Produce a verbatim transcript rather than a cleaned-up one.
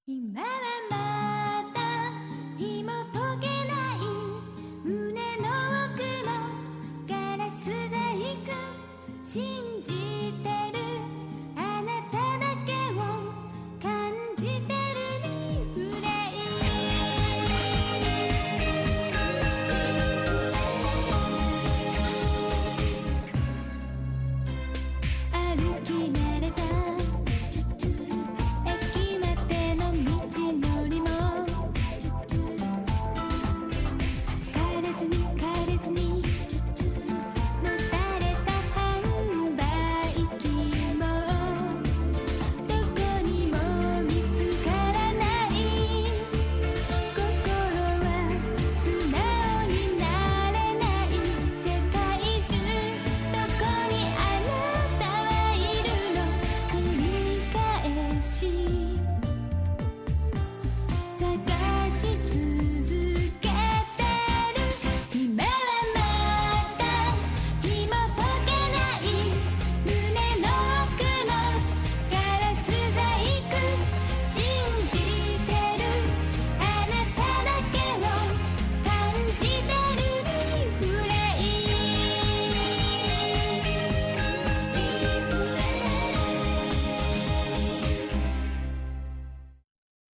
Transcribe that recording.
今はまだ紐解けない胸の奥のガラス細工信じてるあなただけを感じてるリフレイ歩き慣れた駅までの道のりも枯れずに枯れずにもたれた販売機もどこにも見つからない心は素直になれない世界中どこにあなたはいるの繰り返し